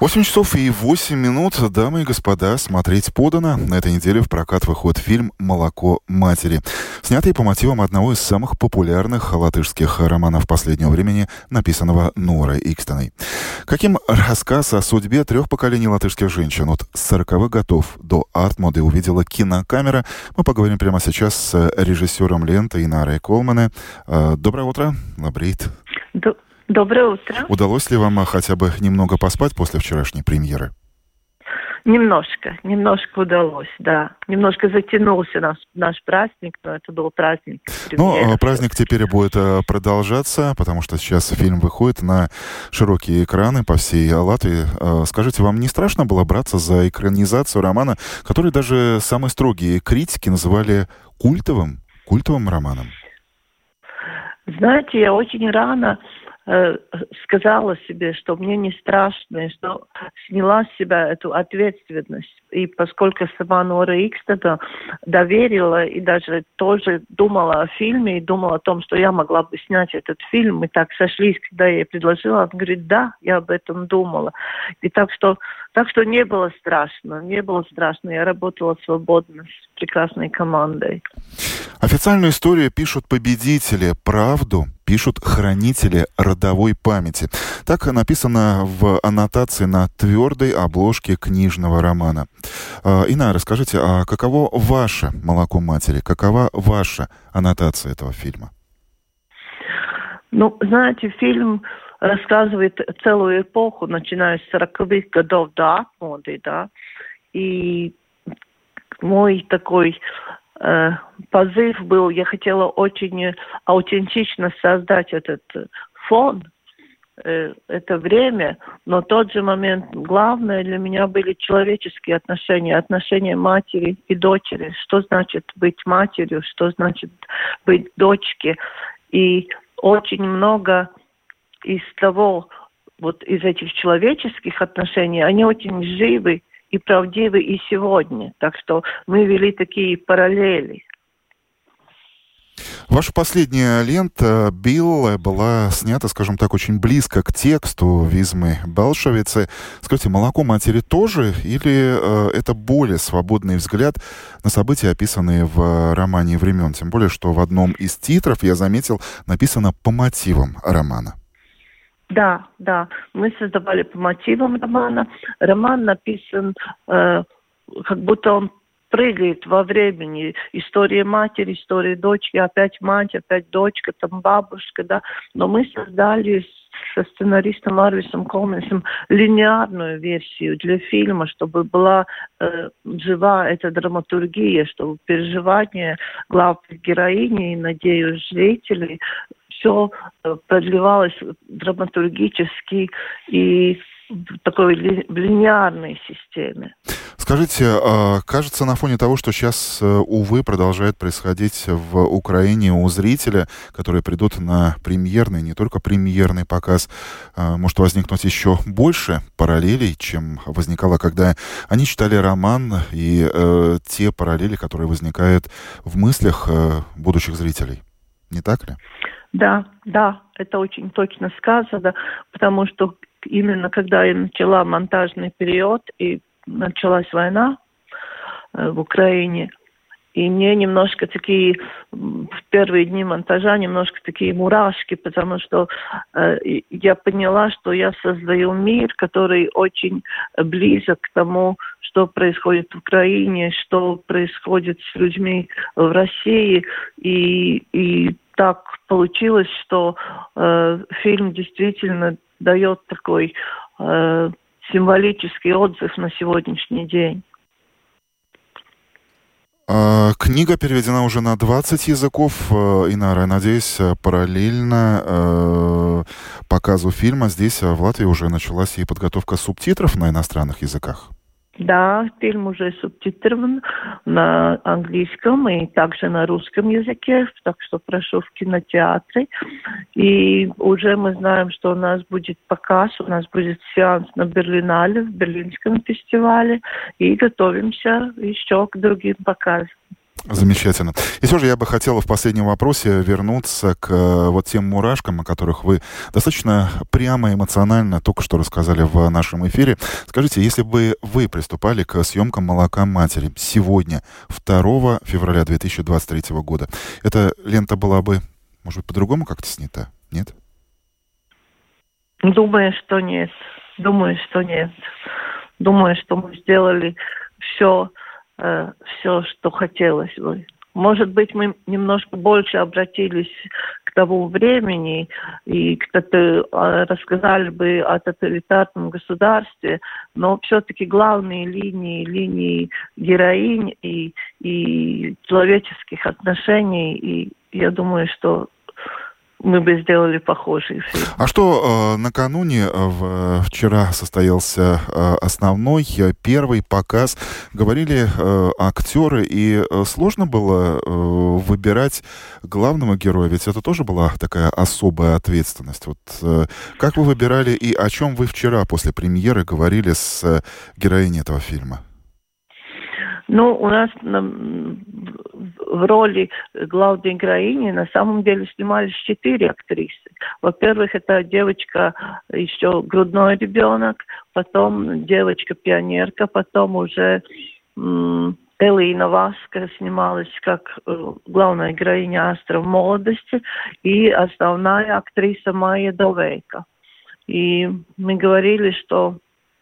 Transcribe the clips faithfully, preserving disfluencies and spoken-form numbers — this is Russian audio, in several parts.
восемь часов и восемь минут, дамы и господа, смотреть подано. На этой неделе в прокат выходит фильм «Молоко матери», снятый по мотивам одного из самых популярных латышских романов последнего времени, написанного Норой Икстеной. Каким рассказ о судьбе трех поколений латышских женщин от сороковых годов до арт-моды увидела кинокамера, мы поговорим прямо сейчас с режиссером ленты Инарой Колмане. Доброе утро, Лабрит. Доброе утро. Удалось ли вам хотя бы немного поспать после вчерашней премьеры? Немножко, немножко удалось, да. Немножко затянулся наш, наш праздник, но это был праздник премьеры. Ну, праздник теперь будет продолжаться, потому что сейчас фильм выходит на широкие экраны по всей Латвии. Скажите, вам не страшно было браться за экранизацию романа, который даже самые строгие критики называли культовым, культовым романом? Знаете, я очень рано сказала себе, что мне не страшно, и что сняла с себя эту ответственность. И поскольку сама Нора Икстена доверила и даже тоже думала о фильме, и думала о том, что я могла бы снять этот фильм, мы так сошлись, когда я ей предложила, она говорит, да, я об этом думала. И так что, так что не было страшно, не было страшно. Я работала свободно с прекрасной командой. Официальную историю пишут победители, правду пишут хранители родовой памяти. Так написано в аннотации на твердой обложке книжного романа. Инна, расскажите, а каково ваше «Молоко матери», какова ваша аннотация этого фильма? Ну, знаете, фильм рассказывает целую эпоху, начиная с сороковых годов до арт-моды, да, и мой такой э, позыв был, я хотела очень аутентично создать этот фон, э, это время, но в тот же момент главное для меня были человеческие отношения, отношения матери и дочери, что значит быть матерью, что значит быть дочкой, и очень много из того, вот из этих человеческих отношений, они очень живы и правдивы и сегодня. Так что мы вели такие параллели. Ваша последняя лента «Билла» была снята, скажем так, очень близко к тексту Визмы Белшевицы. Скажите, «Молоко матери» тоже или э, это более свободный взгляд на события, описанные в романе времен? Тем более, что в одном из титров, я заметил, написано по мотивам романа. Да, да. Мы создавали по мотивам романа. Роман написан, э, как будто он прыгает во времени. История матери, история дочки, опять мать, опять дочка, там бабушка, да. Но мы создали со сценаристом Арвисом Колменсом линейную версию для фильма, чтобы была э, жива эта драматургия, чтобы переживания главной героини и, надеюсь, зрителей все продлевалось драматургически и в такой ли, линейной системе. Скажите, кажется, на фоне того, что сейчас, увы, продолжает происходить в Украине у зрителя, которые придут на премьерный, не только премьерный показ, может возникнуть еще больше параллелей, чем возникало, когда они читали роман, и э, те параллели, которые возникают в мыслях э, будущих зрителей. Не так ли? Да, да, это очень точно сказано, потому что именно когда я начала монтажный период и началась война э, в Украине, и мне немножко такие, в первые дни монтажа, немножко такие мурашки, потому что э, я поняла, что я создаю мир, который очень близок к тому, что происходит в Украине, что происходит с людьми в России, и, и так получилось, что э, фильм действительно дает такой э, символический отзыв на сегодняшний день. Книга переведена уже на двадцать языков. Инара, надеюсь, параллельно э, показу фильма здесь, в Латвии, уже началась и подготовка субтитров на иностранных языках. Да, фильм уже субтитрирован на английском и также на русском языке, так что прошу в кинотеатре. И уже мы знаем, что у нас будет показ, у нас будет сеанс на Берлинале, в Берлинском фестивале, и готовимся еще к другим показам. Замечательно. И все же я бы хотела в последнем вопросе вернуться к вот тем мурашкам, о которых вы достаточно прямо, эмоционально только что рассказали в нашем эфире. Скажите, если бы вы приступали к съемкам «Молока матери» сегодня, второго февраля две тысячи двадцать третьего года, эта лента была бы, может быть, по-другому как-то снята? Нет? Думаю, что нет. Думаю, что нет. Думаю, что мы сделали все, э, все, что хотелось бы. Может быть, мы немножко больше обратились к тому времени и кто-то рассказали бы о тоталитарном государстве, но все-таки главные линии, линии героинь и, и человеческих отношений, и я думаю, что мы бы сделали похожий фильм. А что э, накануне, э, в, вчера состоялся э, основной, э, первый показ. Говорили э, актеры, и э, сложно было э, выбирать главного героя, ведь это тоже была такая особая ответственность. Вот э, как вы выбирали и о чем вы вчера после премьеры говорили с э, героиней этого фильма? Ну, у нас на, в роли главной героини на самом деле снимались четыре актрисы. Во-первых, это девочка, еще грудной ребенок, потом девочка-пионерка, потом уже м, Элина Васка снималась как э, главная героиня «Астра в молодости», и основная актриса Майя Довейка. И мы говорили, что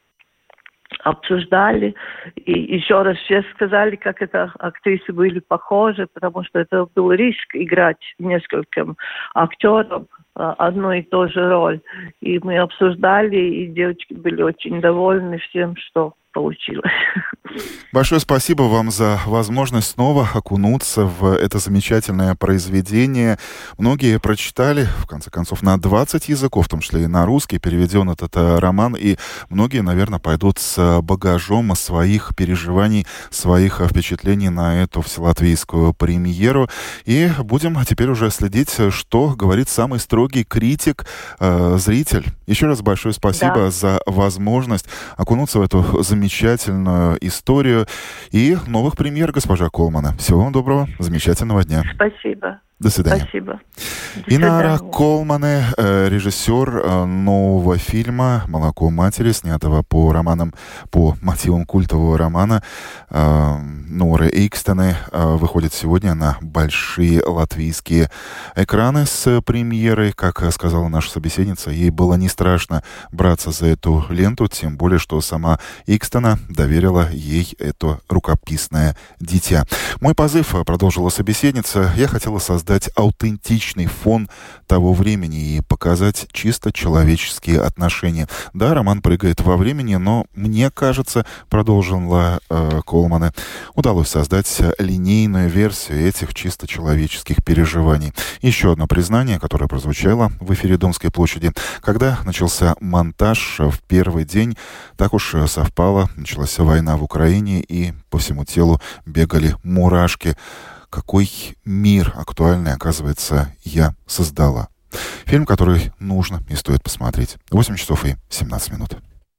обсуждали, и еще раз все сказали, как это актрисы были похожи, потому что это был риск играть нескольким актерам одну и ту же роль. И мы обсуждали, и девочки были очень довольны всем, что получилось. Большое спасибо вам за возможность снова окунуться в это замечательное произведение. Многие прочитали, в конце концов, на двадцать языков, в том числе и на русский, переведен этот роман, и многие, наверное, пойдут с багажом своих переживаний, своих впечатлений на эту вселатвийскую премьеру. И будем теперь уже следить, что говорит самый строгий критик, э, зритель. Еще раз большое спасибо да. за возможность окунуться в эту замечательную замечательную историю и новых премьер, госпожа Колмана. Всего вам доброго, замечательного дня. Спасибо. До свидания. Спасибо. Инара Колмане, режиссер нового фильма «Молоко матери», снятого по романам, по мотивам культового романа Норы Эйкстены, выходит сегодня на большие латвийские экраны с премьерой. Как сказала наша собеседница, ей было не страшно браться за эту ленту, тем более, что сама Эйкстена доверила ей это рукописное дитя. Мой позыв, продолжила собеседница, я хотела создать дать аутентичный фон того времени и показать чисто человеческие отношения. Да, роман прыгает во времени, но мне кажется, продолжила э, Колмане, удалось создать линейную версию этих чисто человеческих переживаний. Еще одно признание, которое прозвучало в эфире Домской площади. Когда начался монтаж в первый день, так уж совпало, началась война в Украине, и по всему телу бегали мурашки. Какой мир актуальный, оказывается, я создала. Фильм, который нужно и стоит посмотреть. восемь часов и семнадцать минут.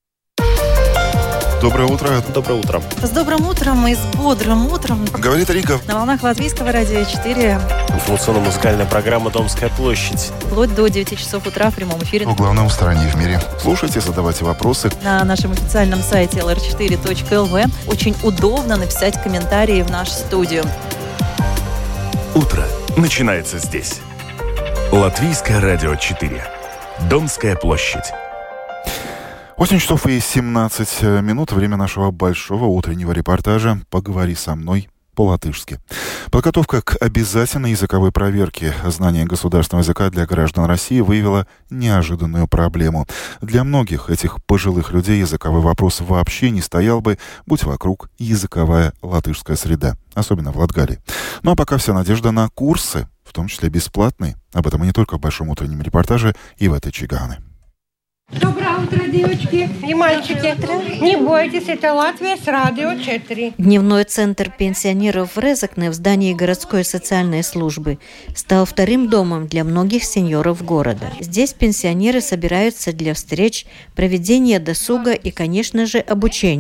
Доброе утро. Доброе утро. С добрым утром и с бодрым утром. Говорит Рика. На волнах Латвийского радио четыре. Информационно-музыкальная программа «Домская площадь». Вплоть до девяти часов утра в прямом эфире. В главном стороне в мире. Слушайте, задавайте вопросы. На нашем официальном сайте эл эр четыре точка эл ви очень удобно написать комментарии в нашу студию. Утро начинается здесь. Латвийское радио четыре. Домская площадь. восемь часов и семнадцать минут. Время нашего большого утреннего репортажа «Поговори со мной» по-латышски. Подготовка к обязательной языковой проверке знания государственного языка для граждан России выявила неожиданную проблему. Для многих этих пожилых людей языковой вопрос вообще не стоял бы, будь вокруг языковая латышская среда, особенно в Латгалии. Ну а пока вся надежда на курсы, в том числе бесплатные. Об этом и не только в большом утреннем репортаже Иветы Чиганы. Доброе утро, девочки и мальчики. Не бойтесь, это Латвия с радио четыре. Дневной центр пенсионеров в Резекне в здании городской социальной службы стал вторым домом для многих сеньоров города. Здесь пенсионеры собираются для встреч, проведения досуга и, конечно же, обучения.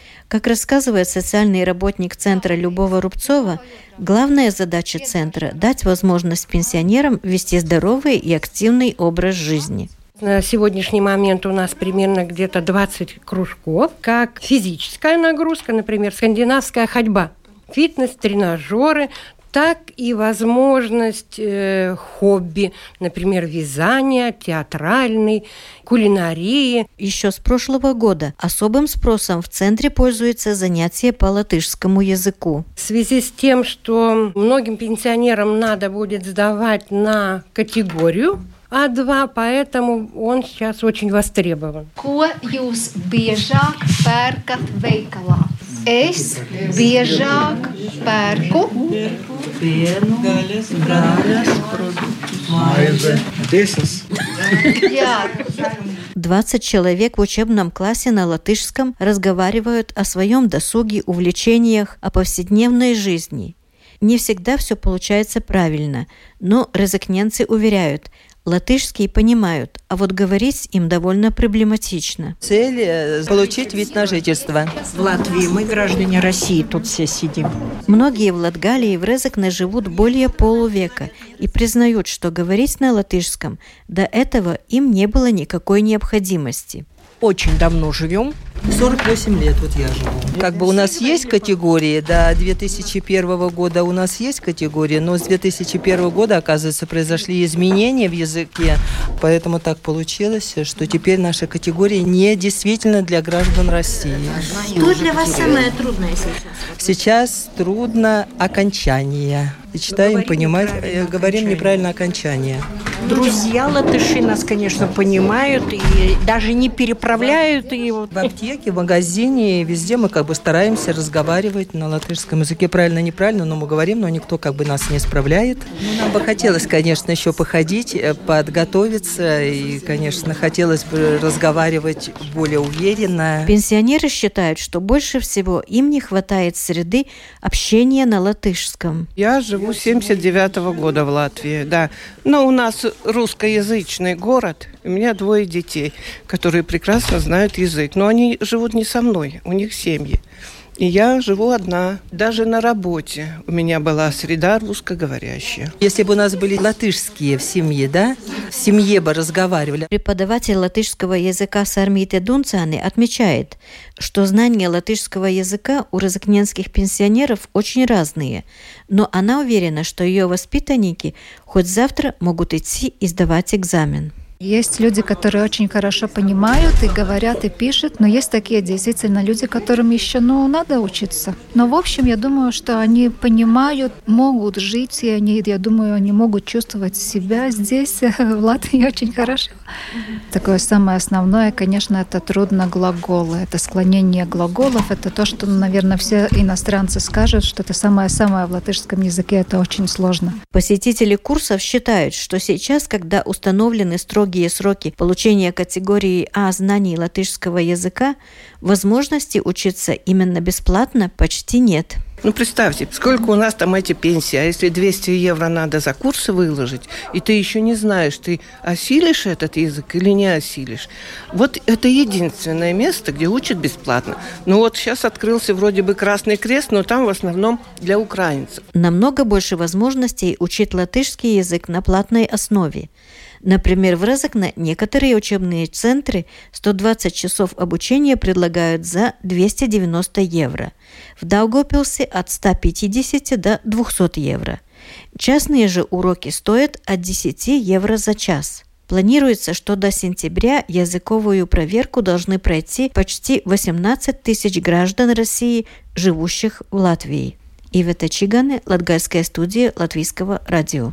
Как рассказывает социальный работник центра Любова Рубцова, главная задача центра – дать возможность пенсионерам вести здоровый и активный образ жизни. На сегодняшний момент у нас примерно где-то двадцать кружков, как физическая нагрузка, например, скандинавская ходьба, фитнес, тренажеры, так и возможность э, хобби, например, вязания, театральной, кулинарии. Еще с прошлого года особым спросом в центре пользуется занятие по латышскому языку. В связи с тем, что многим пенсионерам надо будет сдавать на категорию А два, поэтому он сейчас очень востребован. Ko jūs biežāk pērkat veikalā? Es biežāk pērku pienu, gaļas, gaļas produktus, maize, desas. двадцать человек в учебном классе на латышском разговаривают о своем досуге, увлечениях, о повседневной жизни. Не всегда все получается правильно, но резакненцы уверяют, латышский понимают, а вот говорить им довольно проблематично. Цель – получить вид на жительство. В Латвии мы, граждане России, тут все сидим. Многие в Латгалии и в Резекне живут более полувека и признают, что говорить на латышском до этого им не было никакой необходимости. Очень давно живем. сорок восемь лет вот я живу. Как бы у нас есть категории, до две тысячи первого года у нас есть категории, но с две тысячи первого года, оказывается, произошли изменения в языке, поэтому так получилось, что теперь наша категория не действительно для граждан России. Что для вас самое трудное сейчас? Сейчас трудно окончание. И читаем, понимать, говорим неправильно окончание. Друзья латыши нас, конечно, понимают и даже не переправляют. И вот. В аптеке, в магазине, везде мы как бы стараемся разговаривать на латышском языке. Правильно, неправильно, но мы говорим, но никто как бы нас не исправляет. Ну, нам бы хотелось, конечно, еще походить, подготовиться. И, конечно, хотелось бы разговаривать более уверенно. Пенсионеры считают, что больше всего им не хватает среды общения на латышском. Я живу с семьдесят девятого года в Латвии, да. Но у нас русскоязычный город. У меня двое детей, которые прекрасно знают язык. Но они живут не со мной, у них семьи. И я живу одна. Даже на работе у меня была среда русскоговорящая. Если бы у нас были латышские в семье, да? В семье бы разговаривали. Преподаватель латышского языка Сармите Дунцани отмечает, что знания латышского языка у резакненских пенсионеров очень разные, но она уверена, что ее воспитанники хоть завтра могут идти и сдавать экзамен. Есть люди, которые очень хорошо понимают и говорят, и пишут, но есть такие действительно люди, которым еще ну, надо учиться. Но в общем, я думаю, что они понимают, могут жить, и они, я думаю, они могут чувствовать себя здесь, в Латвии, очень хорошо. Такое самое основное, конечно, это трудно глаголы, это склонение глаголов, это то, что, наверное, все иностранцы скажут, что это самое-самое в латышском языке, это очень сложно. Посетители курсов считают, что сейчас, когда установлены строгие сроки получения категории А знаний латышского языка, возможности учиться именно бесплатно почти нет. Ну, представьте, сколько у нас там эти пенсии, а если двести евро надо за курсы выложить, и ты еще не знаешь, ты осилишь этот язык или не осилишь. Вот это единственное место, где учат бесплатно. Ну вот сейчас открылся вроде бы Красный Крест, но там в основном для украинцев. Намного больше возможностей учить латышский язык на платной основе. Например, в Резекне некоторые учебные центры сто двадцать часов обучения предлагают за двести девяносто евро. В Даугавпилсе от ста пятидесяти до двухсот евро. Частные же уроки стоят от десяти евро за час. Планируется, что до сентября языковую проверку должны пройти почти восемнадцать тысяч граждан России, живущих в Латвии. Ивета Чигане, Латгальская студия Латвийского радио.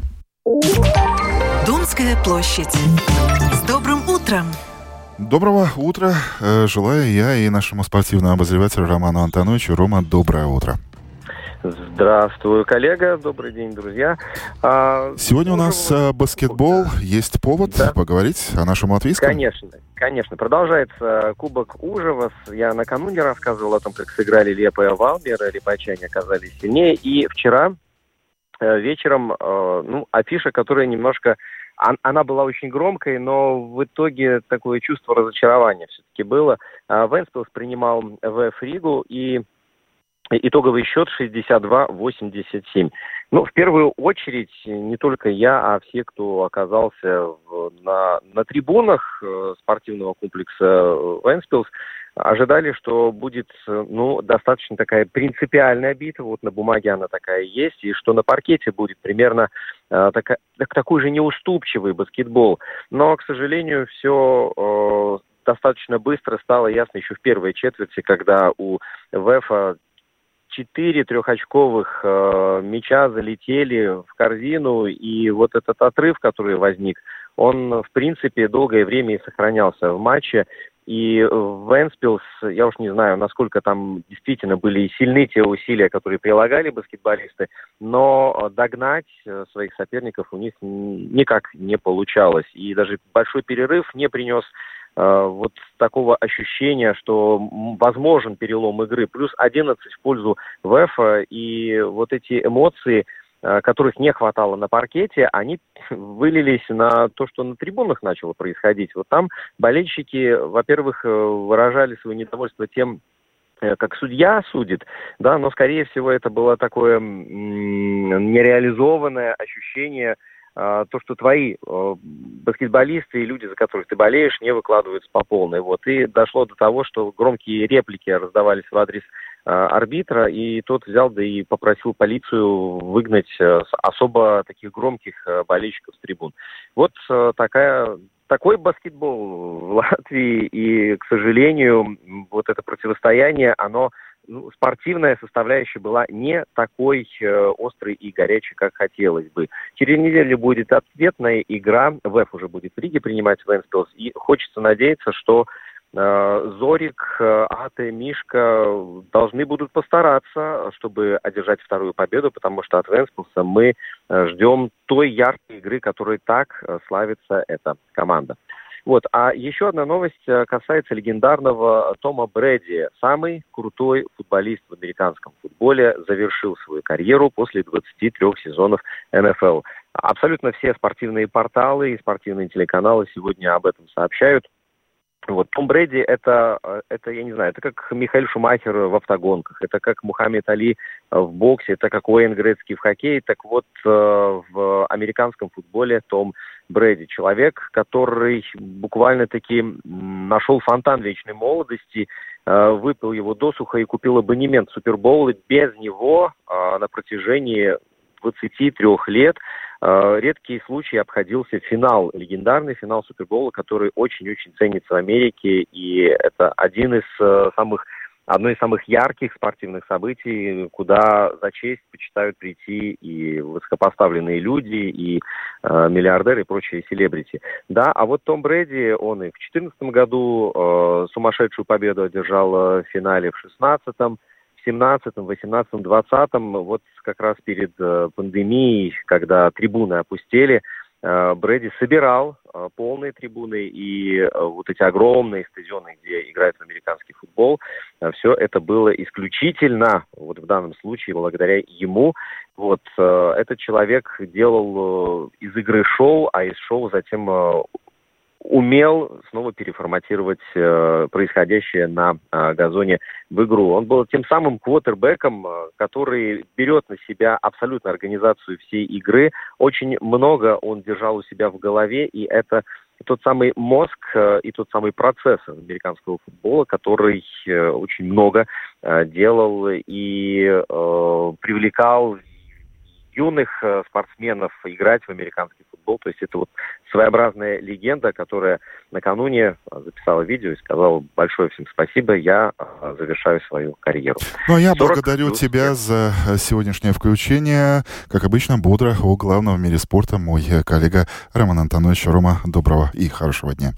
Домская площадь. С добрым утром! Доброго утра желаю я и нашему спортивному обозревателю Роману Антоновичу. Рома, доброе утро. Здравствуй, коллега. Добрый день, друзья. А, Сегодня у нас уже... баскетбол. Есть повод да. поговорить о нашем латвийском? Конечно, конечно. Продолжается Кубок Ужевас. Я накануне рассказывал о том, как сыграли Лепа и Валмер. Липачане оказались сильнее. И вчера вечером, ну, афиша, которая немножко она была очень громкой, но в итоге такое чувство разочарования все-таки было. Вентспилс принимал ВФ Ригу, и итоговый счет шестьдесят два восемьдесят семь. Ну, в первую очередь, не только я, а все, кто оказался в, на, на трибунах э, спортивного комплекса Вентспилс, ожидали, что будет, ну, достаточно такая принципиальная битва, вот на бумаге она такая есть, и что на паркете будет примерно э, такая, так, такой же неуступчивый баскетбол. Но, к сожалению, все э, достаточно быстро стало ясно еще в первой четверти, когда у ВЭФа четыре трехочковых э, мяча залетели в корзину, и вот этот отрыв, который возник, он, в принципе, долгое время и сохранялся в матче. И Вентспилс, я уж не знаю, насколько там действительно были сильны те усилия, которые прилагали баскетболисты, но догнать своих соперников у них никак не получалось. И даже большой перерыв не принес э, вот такого ощущения, что возможен перелом игры. Плюс одиннадцать в пользу ВЭФа, и вот эти эмоции, которых не хватало на паркете, они вылились на то, что на трибунах начало происходить. Вот там болельщики, во-первых, выражали свое недовольство тем, как судья судит, да, но, скорее всего, это было такое м- нереализованное ощущение, а, то, что твои а, баскетболисты и люди, за которых ты болеешь, не выкладываются по полной. Вот. И дошло до того, что громкие реплики раздавались в адрес арбитра, и тот взял, да и попросил полицию выгнать особо таких громких болельщиков с трибун. Вот такая, такой баскетбол в Латвии, и, к сожалению, вот это противостояние, оно, ну, спортивная составляющая была не такой э, острой и горячей, как хотелось бы. Через неделю будет ответная игра, ВЭФ уже будет в Риге принимать Вентспилс, и хочется надеяться, что Зорик, Ате, Мишка должны будут постараться, чтобы одержать вторую победу, потому что от Вентспилса мы ждем той яркой игры, которой так славится эта команда. Вот. А еще одна новость касается легендарного Тома Брэди. Самый крутой футболист в американском футболе завершил свою карьеру после двадцати трёх сезонов эн эф эл. Абсолютно все спортивные порталы и спортивные телеканалы сегодня об этом сообщают. Вот Том Брэди это, это, я не знаю, это как Михаэль Шумахер в автогонках, это как Мухаммед Али в боксе, это как Уэйн Грецкий в хоккее. Так вот, в американском футболе Том Брэди человек, который буквально-таки нашел фонтан вечной молодости, выпил его досуха и купил абонемент в Супербоул. Без него на протяжении двадцати трёх лет редкие случаи обходился финал, легендарный финал Супербоула, который очень-очень ценится в Америке, и это один из самых, одно из самых ярких спортивных событий, куда за честь почитают прийти и высокопоставленные люди, и э, миллиардеры, и прочие селебрити. Да, а вот Том Брэди, он и в две тысячи четырнадцатом году э, сумасшедшую победу одержал в финале, в шестнадцатом, в семнадцатом, восемнадцатом, двадцатом, вот как раз перед э, пандемией, когда трибуны опустели, э, Брэди собирал э, полные трибуны, и э, вот эти огромные стадионы, где играет в американский футбол, э, все это было исключительно, вот в данном случае, благодаря ему. Вот э, этот человек делал э, из игры шоу, а из шоу затем э, умел снова переформатировать э, происходящее на э, газоне в игру. Он был тем самым квотербеком, э, который берет на себя абсолютно организацию всей игры. Очень много он держал у себя в голове, и это тот самый мозг э, и тот самый процесс американского футбола, который э, очень много э, делал и э, привлекал юных э, спортсменов играть в американский футбол. То есть это вот своеобразная легенда, которая накануне записала видео и сказала большое всем спасибо, я э, завершаю свою карьеру. Ну, а я благодарю плюс тебя за сегодняшнее включение. Как обычно, бодро у главного в мире спорта мой коллега Роман Антонович. Рома, доброго и хорошего дня.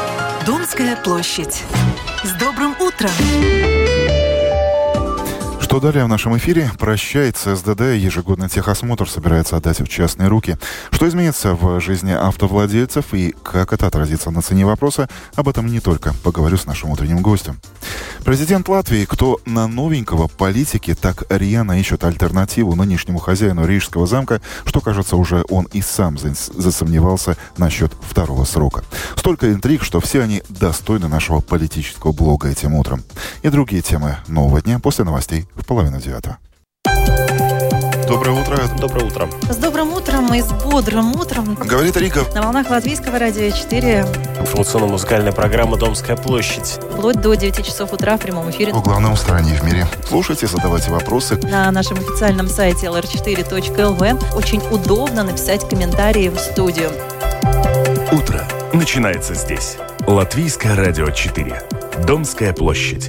Домская площадь. С добрым утром! Что далее в нашем эфире? Прощается СДД. Ежегодный техосмотр собирается отдать в частные руки. Что изменится в жизни автовладельцев и как это отразится на цене вопроса? Об этом не только. Поговорю с нашим утренним гостем. Президент Латвии, кто на новенького политики так рьяно ищет альтернативу нынешнему хозяину Рижского замка, что, кажется, уже он и сам засомневался насчет второго срока. Столько интриг, что все они достойны нашего политического блога этим утром. И другие темы нового дня после новостей в половину девятого. Доброе утро. Доброе утро. С добрым утром и с бодрым утром. Говорит Рига. На волнах Латвийского радио четыре. Информационно-музыкальная программа «Домская площадь». Вплоть до девяти часов утра в прямом эфире. О главном в стране и в мире. Слушайте, задавайте вопросы. На нашем официальном сайте эл эр четыре точка эл ви очень удобно написать комментарии в студию. Утро начинается здесь. Латвийское радио четыре. Домская площадь.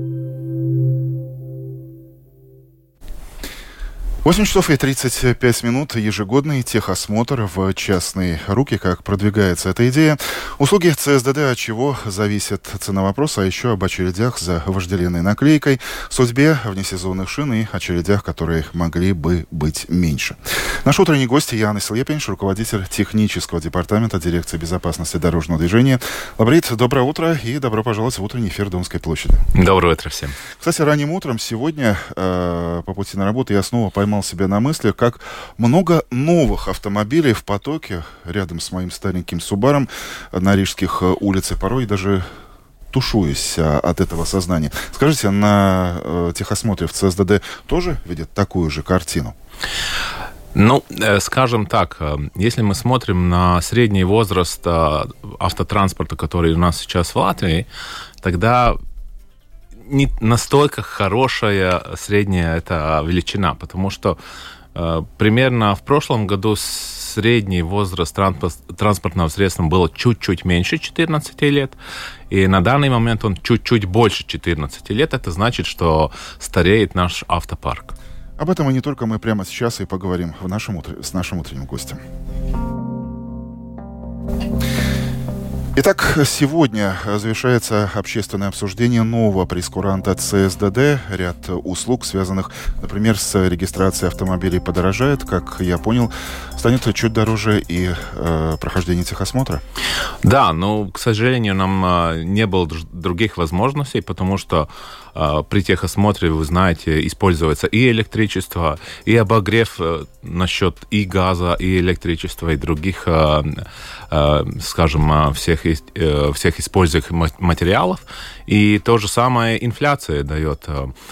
восемь часов и тридцать пять минут. Ежегодный техосмотр в частные руки. Как продвигается эта идея? Услуги ЦСДД, от чего зависит цена вопроса, а еще об очередях за вожделенной наклейкой, судьбе внесезонных шин и очередях, которые могли бы быть меньше. Наш утренний гость Яна Слепинш, руководитель технического департамента дирекции безопасности дорожного движения. Лабрит, доброе утро и добро пожаловать в утренний эфир Домской площади. Доброе утро всем. Кстати, ранним утром сегодня э, по пути на работу я снова поймал себя на мысли, как много новых автомобилей в потоке рядом с моим стареньким Субаром на рижских улицах. Порой даже тушуюсь а, от этого сознания. Скажите, на э, техосмотре в ЦСДД тоже видят такую же картину? Ну, скажем так, если мы смотрим на средний возраст автотранспорта, который у нас сейчас в Латвии, тогда не настолько хорошая средняя эта величина, потому что э, примерно в прошлом году средний возраст транспортного средства было чуть-чуть меньше четырнадцати лет, и на данный момент он чуть-чуть больше четырнадцати лет. Это значит, что стареет наш автопарк. Об этом и не только мы прямо сейчас и поговорим в нашем утре, с нашим утренним гостем. Итак, сегодня завершается общественное обсуждение нового прейскуранта ЦСДД. Ряд услуг, связанных, например, с регистрацией автомобилей, подорожает. Как я понял, станет чуть дороже и э, прохождение техосмотра. Да, но, к сожалению, нам э, не было других возможностей, потому что э, при техосмотре, вы знаете, используется и электричество, и обогрев э, насчет и газа, и электричества, и других, э, э, скажем, всех всех используемых материалов. И то же самое инфляция дает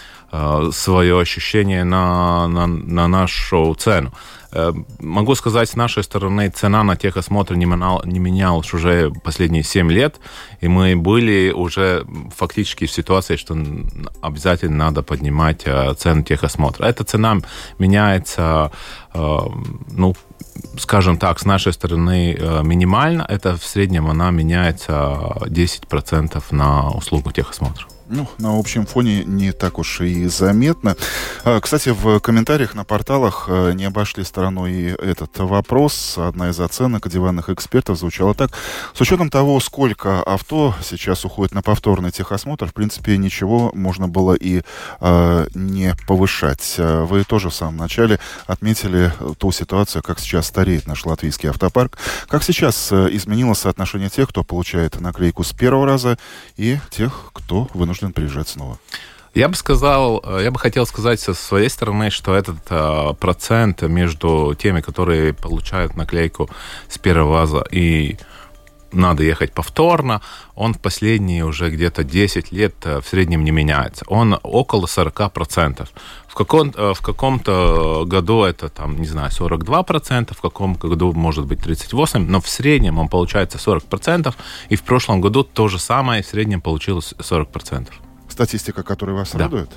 э, свое ощущение на, на, на нашу цену. Э, могу сказать, с нашей стороны цена на техосмотр не, менял, не менялась уже последние семь лет, и мы были уже фактически в ситуации, что обязательно надо поднимать э, цену техосмотра. Эта цена меняется, э, ну, скажем так, с нашей стороны минимально. Это в среднем она меняется десять процентов на услугу техосмотра. Ну, на общем фоне не так уж и заметно. Кстати, в комментариях на порталах не обошли стороной и этот вопрос. Одна из оценок диванных экспертов звучала так. С учетом того, сколько авто сейчас уходит на повторный техосмотр, в принципе, ничего можно было и э, не повышать. Вы тоже в самом начале отметили ту ситуацию, как сейчас стареет наш латвийский автопарк. Как сейчас изменилось соотношение тех, кто получает наклейку с первого раза, и тех, кто вынужден приезжать снова? Я бы сказал, я бы хотел сказать со своей стороны, что этот э, процент между теми, которые получают наклейку с первого раза и надо ехать повторно, он в последние уже где-то десять лет в среднем не меняется. Он около сорок процентов. В, каком, в каком-то году это, там, не знаю, сорок два процента, в каком-то году может быть тридцать восемь процентов, но в среднем он получается сорок процентов, и в прошлом году то же самое, в среднем получилось сорок процентов. Статистика, которая вас да. радует?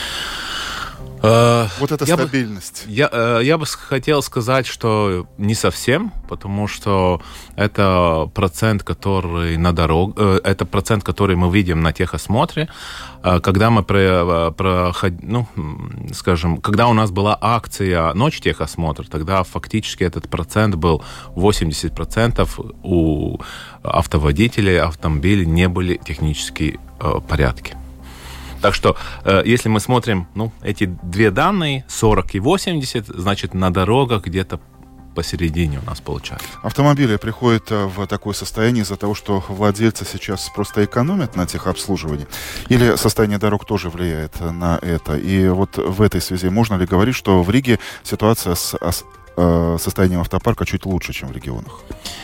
Uh, вот эта я стабильность. Бы, я, uh, я бы хотел сказать, что не совсем, потому что это процент, который на дорог, uh, это процент, который мы видим на техосмотре, uh, когда мы про, проход, ну, скажем, когда у нас была акция «Ночь техосмотра», тогда фактически этот процент был восемьдесят процентов у автоводителей, автомобилей не были технически uh, в порядке. Так что, если мы смотрим, ну, эти две данные, сорок и восемьдесят, значит, на дорогах где-то посередине у нас получается. Автомобили приходят в такое состояние из-за того, что владельцы сейчас просто экономят на техобслуживании? Или состояние дорог тоже влияет на это? И вот в этой связи можно ли говорить, что в Риге ситуация с э, состоянием автопарка чуть лучше, чем в регионах?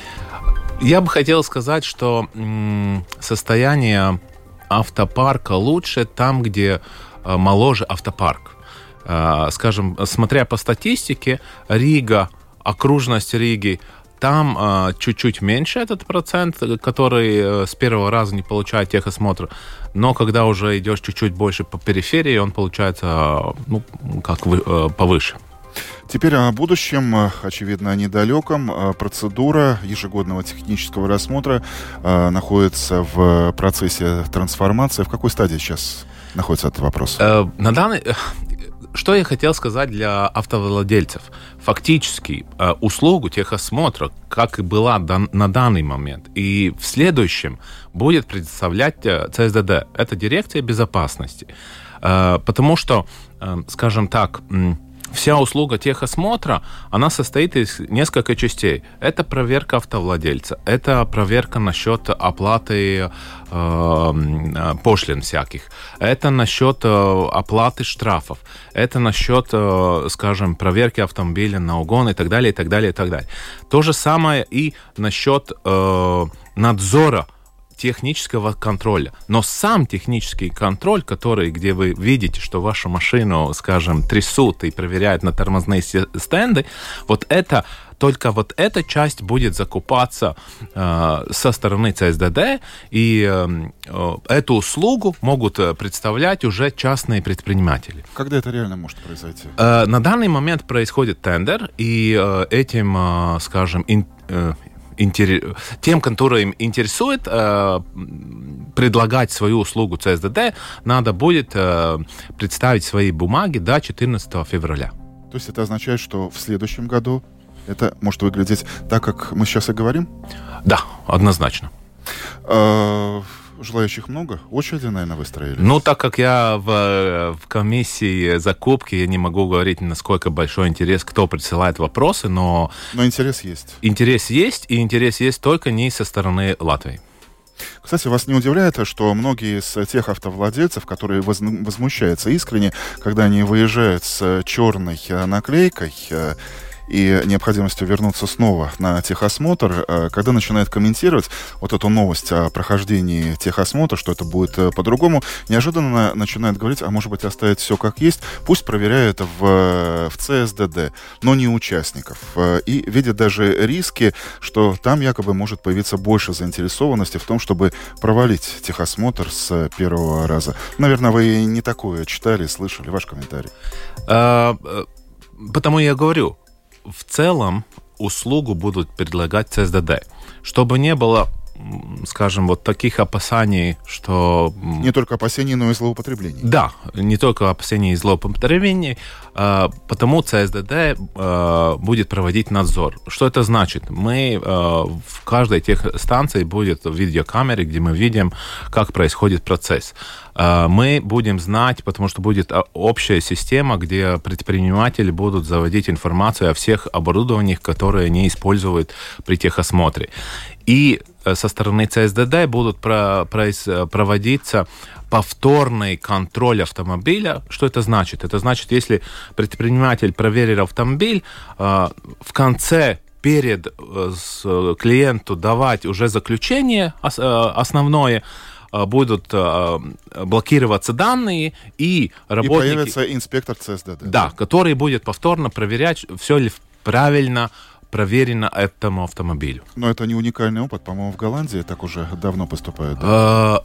Я бы хотел сказать, что м- состояние автопарка лучше там, где э, моложе автопарк. Э, скажем, смотря по статистике, Рига, окружность Риги, там э, чуть-чуть меньше этот процент, который э, с первого раза не получает техосмотр, но когда уже идешь чуть-чуть больше по периферии, он получается э, ну, как вы, э, повыше. Теперь о будущем, очевидно, недалеком. Процедура ежегодного технического рассмотра э, находится в процессе трансформации. В какой стадии сейчас находится этот вопрос? Э, на данный... Что я хотел сказать для автовладельцев? Фактически э, услугу техосмотра, как и была дан, на данный момент, и в следующем будет предоставлять э, си эс ди ди. Это дирекция безопасности. Э, потому что, э, скажем так, э, вся услуга техосмотра, она состоит из нескольких частей. Это проверка автовладельца, это проверка насчет оплаты э, пошлин всяких, это насчет э, оплаты штрафов, это насчет, э, скажем, проверки автомобиля на угон и так далее, и так далее, и так далее. То же самое и насчет э, надзора технического контроля. Но сам технический контроль, который, где вы видите, что вашу машину, скажем, трясут и проверяют на тормозные стенды, вот это, только вот эта часть будет закупаться э, со стороны си эс ди ди, и э, эту услугу могут представлять уже частные предприниматели. Когда это реально может произойти? Э, на данный момент происходит тендер, и э, этим, э, скажем, ин, э, тем, которым интересует э, предлагать свою услугу си эс ди ди, надо будет э, представить свои бумаги до четырнадцатого февраля. То есть это означает, что в следующем году это может выглядеть так, как мы сейчас и говорим? Да, однозначно. А, желающих много? Очереди, наверное, выстроили? Ну, так как я в, в комиссии закупки, я не могу говорить, насколько большой интерес, кто присылает вопросы, но... Но интерес есть. Интерес есть, и интерес есть только не со стороны Латвии. Кстати, вас не удивляет, что многие из тех автовладельцев, которые возмущаются искренне, когда они выезжают с черной наклейкой и необходимостью вернуться снова на техосмотр, когда начинают комментировать вот эту новость о прохождении техосмотра, что это будет по-другому, неожиданно начинают говорить, а может быть оставить все как есть, пусть проверяют в, в си эс ди ди, но не участников. И видят даже риски, что там якобы может появиться больше заинтересованности в том, чтобы провалить техосмотр с первого раза. Наверное, вы не такое читали, слышали. Ваш комментарий. А, потому я говорю, в целом услугу будут предлагать си эс ди ди, чтобы не было, скажем, вот таких опасений, что... Не только опасений, но и злоупотреблений. Да, не только опасений и злоупотреблений, потому си эс ди ди будет проводить надзор. Что это значит? Мы в каждой техстанции будет видеокамеры, где мы видим, как происходит процесс. Мы будем знать, потому что будет общая система, где предприниматели будут заводить информацию о всех оборудованиях, которые они используют при техосмотре. И со стороны си эс ди ди будут про, про, проводиться повторный контроль автомобиля. Что это значит? Это значит, если предприниматель проверил автомобиль, в конце перед клиенту давать уже заключение основное, будут блокироваться данные, и работники... И появится инспектор си эс ди ди. Да, который будет повторно проверять, все ли правильно проверено этому автомобилю. Но это не уникальный опыт. По-моему, в Голландии так уже давно поступают. Да?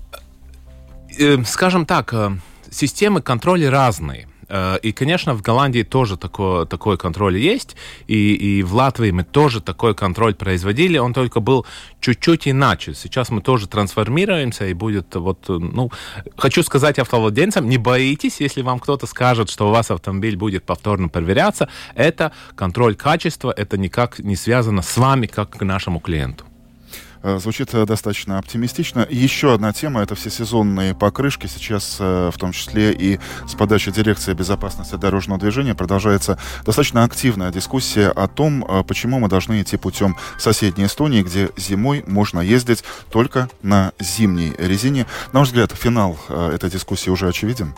Скажем так, системы контроля разные. И, конечно, в Голландии тоже такой, такой контроль есть, и, и в Латвии мы тоже такой контроль производили, он только был чуть-чуть иначе. Сейчас мы тоже трансформируемся, и будет вот, ну, хочу сказать автовладельцам, не боитесь, если вам кто-то скажет, что у вас автомобиль будет повторно проверяться, это контроль качества, это никак не связано с вами, как к нашему клиенту. Звучит достаточно оптимистично. Еще одна тема — это всесезонные покрышки. Сейчас, в том числе и с подачи Дирекции безопасности дорожного движения, продолжается достаточно активная дискуссия о том, почему мы должны идти путем соседней Эстонии, где зимой можно ездить только на зимней резине. На ваш взгляд, финал этой дискуссии уже очевиден?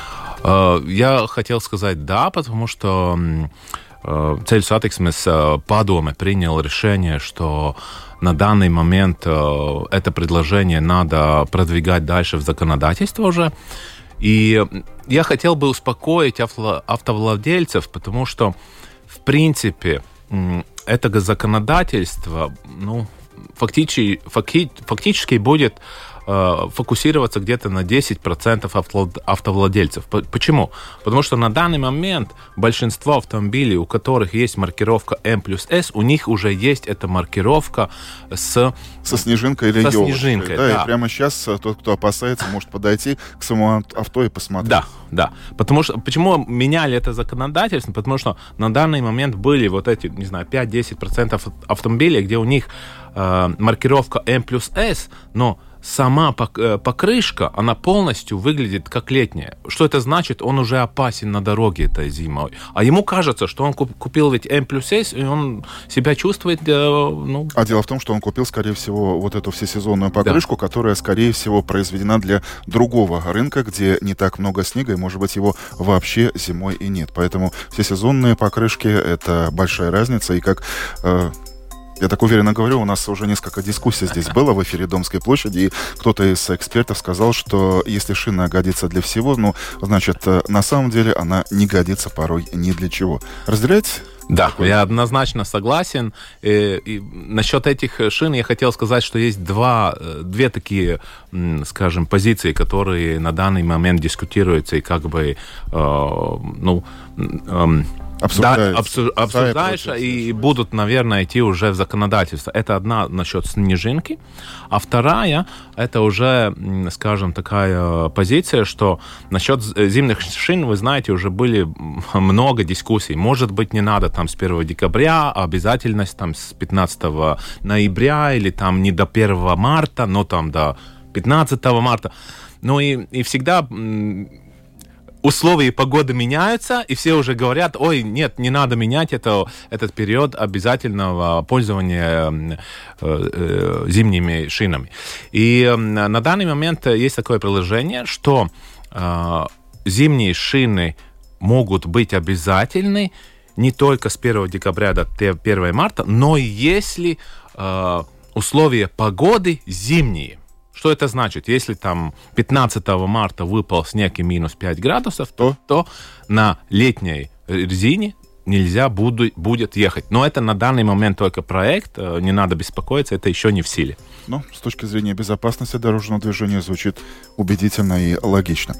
Я хотел сказать «да», потому что Ceļu satiksmes падоме принял решение, что на данный момент это предложение надо продвигать дальше в законодательство уже. И я хотел бы успокоить автовладельцев, потому что, в принципе, это законодательство, ну, фактически, фактически будет фокусироваться где-то на десять процентов автовладельцев. Почему? Потому что на данный момент большинство автомобилей, у которых есть маркировка эм плюс эс, у них уже есть эта маркировка с... Со снежинкой или со елочкой. снежинкой, да, да. И прямо сейчас тот, кто опасается, может подойти к своему авто и посмотреть. Да, да. Потому что, почему меняли это законодательство? Потому что на данный момент были вот эти, не знаю, пять-десять процентов автомобилей, где у них э, маркировка эм плюс эс, но сама покрышка, она полностью выглядит как летняя. Что это значит? Он уже опасен на дороге этой зимой. А ему кажется, что он купил ведь эм плюс эс, и он себя чувствует... Ну... А дело в том, что он купил, скорее всего, вот эту всесезонную покрышку, да, которая, скорее всего, произведена для другого рынка, где не так много снега, и, может быть, его вообще зимой и нет. Поэтому всесезонные покрышки — это большая разница, и как... Э, Я так уверенно говорю, у нас уже несколько дискуссий здесь было в эфире Домской площади, и кто-то из экспертов сказал, что если шина годится для всего, ну, значит, на самом деле она не годится порой ни для чего. Разделяете? Да, такой? Я однозначно согласен. И, и насчет этих шин я хотел сказать, что есть два, две такие, скажем, позиции, которые на данный момент дискутируются и как бы, э, ну... Э, Да, обсу- обсуждаешь, и будут, наверное, идти уже в законодательство. Это одна насчет снежинки, а вторая, это уже, скажем, такая позиция, что насчет зимних шин, вы знаете, уже были много дискуссий. Может быть, не надо там с первого декабря, а обязательность там с пятнадцатого ноября или там не до первого марта, но там до пятнадцатого марта. Ну и, и всегда... Условия погоды меняются, и все уже говорят, ой, нет, не надо менять это, этот период обязательного пользования э, э, зимними шинами. И э, на данный момент есть такое приложение, что э, зимние шины могут быть обязательны не только с первого декабря до первого марта, но и если э, условия погоды зимние. Что это значит? Если там пятнадцатого марта выпал снег и минус пять градусов, то, то на летней резине нельзя буду, будет ехать. Но это на данный момент только проект, не надо беспокоиться, это еще не в силе. Но с точки зрения безопасности дорожного движения звучит убедительно и логично.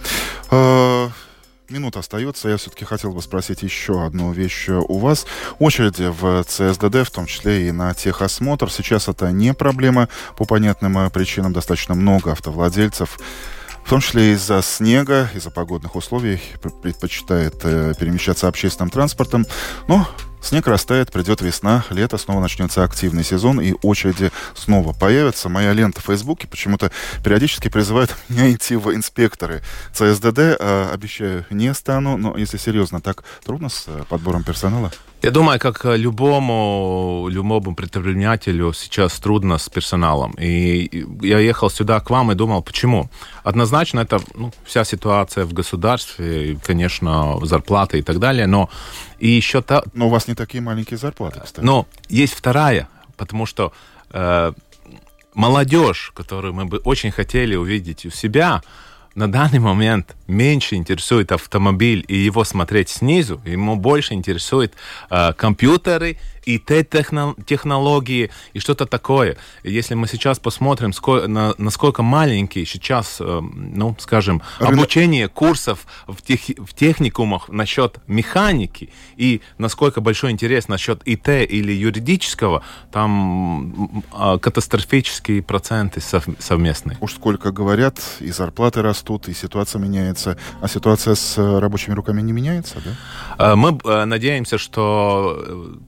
Минута остается. Я все-таки хотел бы спросить еще одну вещь у вас. Очереди в ЦСДД, в том числе и на техосмотр, сейчас это не проблема. По понятным причинам достаточно много автовладельцев, в том числе из-за снега, из-за погодных условий, предпочитает перемещаться общественным транспортом. Но снег растает, придет весна, лето, снова начнется активный сезон, и очереди снова появятся. Моя лента в Фейсбуке почему-то периодически призывает меня идти в инспекторы ЦСДД. А, обещаю, не стану, но если серьезно, так трудно с подбором персонала? Я думаю, как любому, любому предпринимателю сейчас трудно с персоналом. И я ехал сюда к вам и думал, почему? Однозначно, это ну, вся ситуация в государстве, конечно, зарплаты и так далее, но и еще та... Но у вас не такие маленькие зарплаты, кстати. Но есть вторая, потому что э, молодежь, которую мы бы очень хотели увидеть у себя, на данный момент меньше интересует автомобиль и его смотреть снизу, ему больше интересует э, компьютеры и технологии и что-то такое. Если мы сейчас посмотрим, сколько, на, насколько маленький сейчас, э, ну, скажем, обучение курсов в, тех, в техникумах насчет механики и насколько большой интерес насчет ИТ или юридического, там э, катастрофические проценты сов, совместные. Уж сколько говорят, и зарплаты растут, и ситуация меняется. А ситуация с рабочими руками не меняется, да? Мы надеемся, что при этой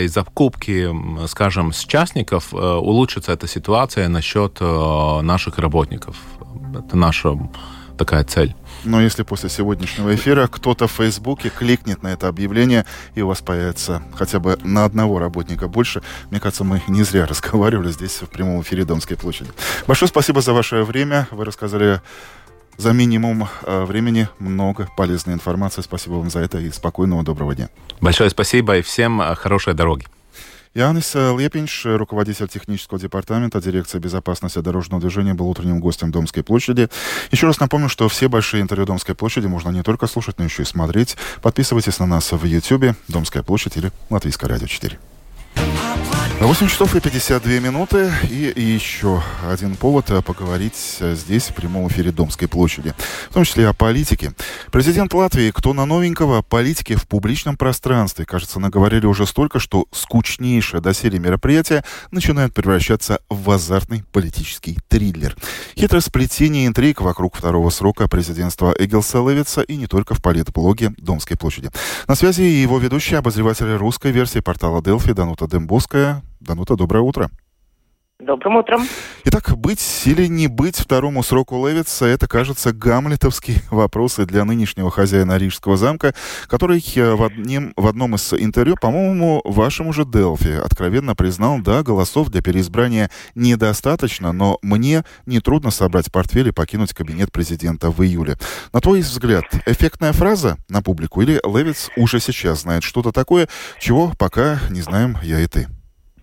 и закупки, скажем, с частников, улучшится эта ситуация насчет наших работников. Это наша такая цель. Но если после сегодняшнего эфира кто-то в Фейсбуке кликнет на это объявление, и у вас появится хотя бы на одного работника больше, мне кажется, мы не зря разговаривали здесь в прямом эфире Домской площади. Большое спасибо за ваше время. Вы рассказали за минимум э, времени много полезной информации. Спасибо вам за это и спокойного доброго дня. Большое спасибо и всем хорошей дороги. Янис Лепинш, руководитель технического департамента дирекции безопасности дорожного движения, был утренним гостем Домской площади. Еще раз напомню, что все большие интервью Домской площади можно не только слушать, но еще и смотреть. Подписывайтесь на нас в Ютьюбе, Домская площадь или Латвийское радио четыре. восемь часов и пятьдесят две минуты. И, и еще один повод поговорить здесь, в прямом эфире Домской площади. В том числе о политике. Президент Латвии, кто на новенького, политики в публичном пространстве, кажется, наговорили уже столько, что скучнейшее доселе мероприятие начинает превращаться в азартный политический триллер. Хитросплетение интриг вокруг второго срока президентства Эгилса Левитса и не только в политблоге Домской площади. На связи его ведущий, обозреватель русской версии портала Делфи Данута Дембовская. Данута, доброе утро. Добрым утром. Итак, быть или не быть второму сроку Левитса — это, кажется, гамлетовский вопрос и для нынешнего хозяина Рижского замка, который в, одним, в одном из интервью, по-моему, вашему же Делфи, откровенно признал, да, голосов для переизбрания недостаточно, но мне нетрудно собрать портфель и покинуть кабинет президента в июле. На твой взгляд, эффектная фраза на публику или Левитс уже сейчас знает что-то такое, чего пока не знаем я и ты?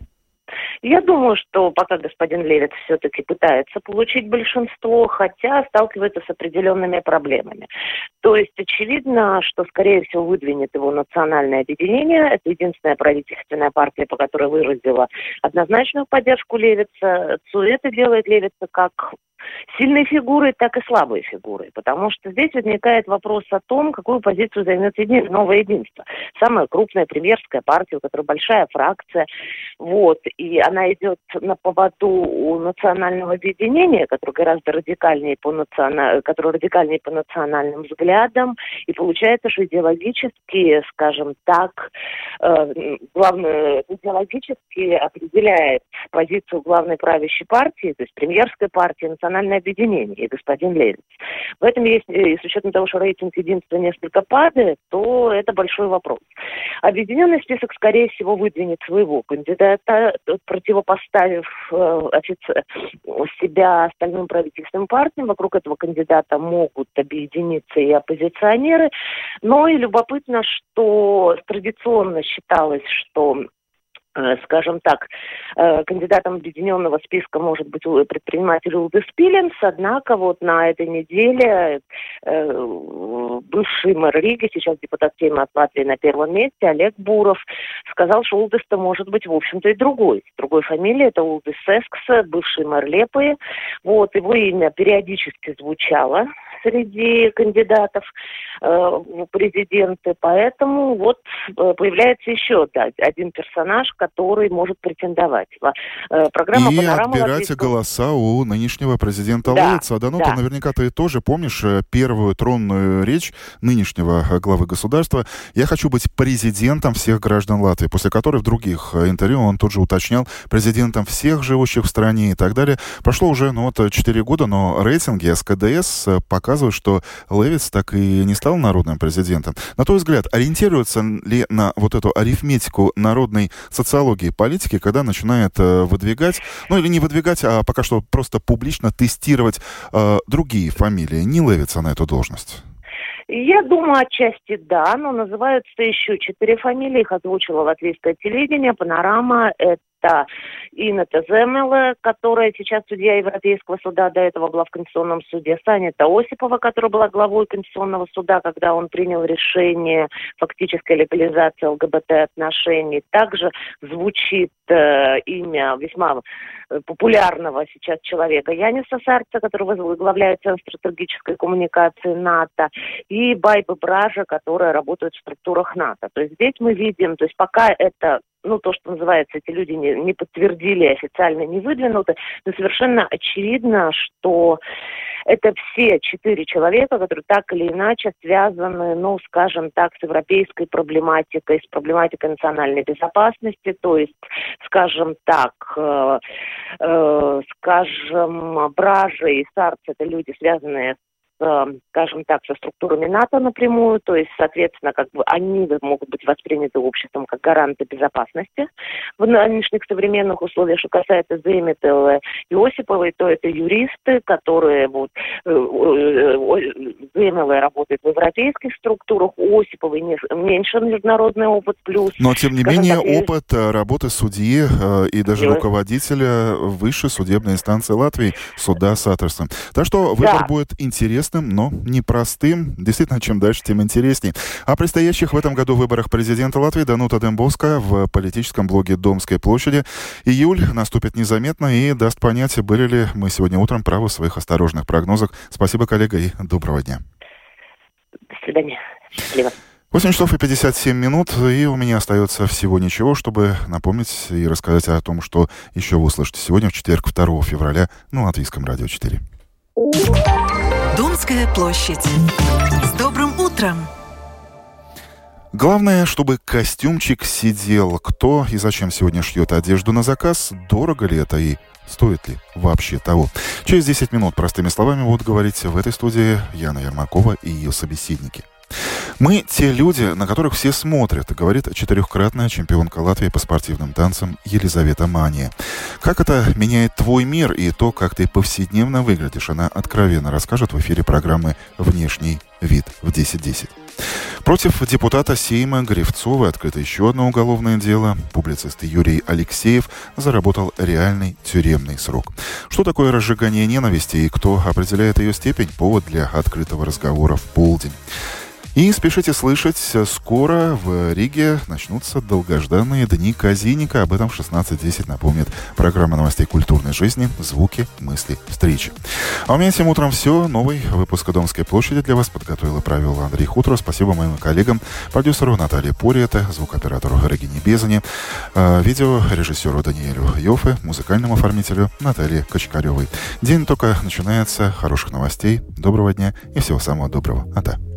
Я думаю, что пока господин Левитс все-таки пытается получить большинство, хотя сталкивается с определенными проблемами. То есть очевидно, что, скорее всего, выдвинет его национальное объединение. Это единственная правительственная партия, по которой выразила однозначную поддержку Левитса. Это делает Левитса как сильной фигурой, так и слабой фигурой. Потому что здесь возникает вопрос о том, какую позицию займет еди... новое единство. Самая крупная премьерская партия, у которой большая фракция. Вот. И она идет на поводу у национального объединения, которое гораздо радикальнее по, национа... которое радикальнее по национальным взглядам. И получается, что идеологически, скажем так, э, главное, идеологически определяет позицию главной правящей партии, то есть премьерской партии, национальное объединение и господин Левитс. В этом есть, и с учетом того, что рейтинг единства несколько падает, то это большой вопрос. Объединенный список, скорее всего, выдвинет своего кандидата, противопоставив э, офицер, себя остальным правительственным партиям. Вокруг этого кандидата могут объединиться и оппозиционеры. Но и любопытно, что традиционно считалось, что скажем так, кандидатом объединенного списка может быть предприниматель Улдис Пиленс, однако вот на этой неделе бывший мэр Риги, сейчас депутат Сейма от Латвии на первом месте, Олег Буров, сказал, что Улдис-то может быть, в общем-то, и другой. Другой фамилии, это Улдис Сескс, бывший мэр Лепои. Вот, его имя периодически звучало среди кандидатов э, в президенты, поэтому вот э, появляется еще да, один персонаж, который может претендовать. Э, программа и «Панорама» отбирать латвийского... голоса у нынешнего президента да, Левитса. Данута, да. наверняка ты тоже помнишь первую тронную речь нынешнего главы государства «Я хочу быть президентом всех граждан Латвии», после которой в других интервью он тут же уточнял президентом всех живущих в стране и так далее. Прошло уже ну, вот, четыре года, но рейтинги эс ка дэ эс показывают, что Левитс так и не стал народным президентом. На твой взгляд, ориентируется ли на вот эту арифметику народной социологии политики, когда начинает э, выдвигать, ну или не выдвигать, а пока что просто публично тестировать э, другие фамилии, не Левитса на эту должность? Я думаю, отчасти да, но называются еще четыре фамилии, их озвучила латвийское телевидение, «Панорама», это это Инета Земеле, которая сейчас судья Европейского суда, до этого была в Конституционном суде, Санита Осипова, которая была главой Конституционного суда, когда он принял решение фактической легализации эл гэ бэ тэ-отношений. Также звучит э, имя весьма популярного сейчас человека Яниса Сарца, который возглавляет Центр стратегической коммуникации НАТО, и Байбы Бража, которая работает в структурах НАТО. То есть здесь мы видим, то есть пока это ну, то, что называется, эти люди не, не подтвердили, официально не выдвинуты, но совершенно очевидно, что это все четыре человека, которые так или иначе связаны, ну, скажем так, с европейской проблематикой, с проблематикой национальной безопасности, то есть, скажем так, э, э, скажем, Бража и Сарц – это люди, связанные скажем так, со структурами НАТО напрямую, то есть, соответственно, как бы они могут быть восприняты обществом как гаранты безопасности в нынешних современных условиях. Что касается Зейметовой и Осиповой, то это юристы, которые вот Зейметова работает в европейских структурах, у Осиповой меньше международный опыт, плюс... Но, тем не менее, так, опыт работы судьи и даже и... руководителя высшей судебной инстанции Латвии, суда Саттерса. Так что выбор да. будет интересный, но непростым. Действительно, чем дальше, тем интереснее. О предстоящих в этом году выборах президента Латвии Данута Дембовска в политическом блоге «Домской площади». Июль наступит незаметно и даст понять, были ли мы сегодня утром правы в своих осторожных прогнозах. Спасибо, коллега, и доброго дня. До свидания. Счастливо. восемь часов и пятьдесят семь минут, и у меня остается всего ничего, чтобы напомнить и рассказать о том, что еще вы услышите сегодня, в четверг, второго февраля, на Латвийском радио четыре. Домская площадь. С добрым утром! Главное, чтобы костюмчик сидел. Кто и зачем сегодня шьет одежду на заказ? Дорого ли это и стоит ли вообще того? Через десять минут простыми словами будут говорить в этой студии Яна Ермакова и ее собеседники. Мы те люди, на которых все смотрят, говорит четырехкратная чемпионка Латвии по спортивным танцам Елизавета Мания. Как это меняет твой мир и то, как ты повседневно выглядишь, она откровенно расскажет в эфире программы «Внешний вид» в десять десять. Против депутата Сейма Гривцовой открыто еще одно уголовное дело. Публицист Юрий Алексеев заработал реальный тюремный срок. Что такое разжигание ненависти и кто определяет ее степень? Повод для открытого разговора в полдень. И спешите слышать, скоро в Риге начнутся долгожданные Дни Казиника. Об этом в шестнадцать десять напомнит программа новостей культурной жизни «Звуки, мысли, встречи». А у меня этим утром все. Новый выпуск «Домской площади» для вас подготовил и провел Андрей Хутро. Спасибо моим коллегам, продюсеру Наталье Пориете, звукооператору Регине Безани, видеорежиссеру Даниэлю Йофе, музыкальному оформителю Наталье Кочкаревой. День только начинается. Хороших новостей, доброго дня и всего самого доброго. Ата.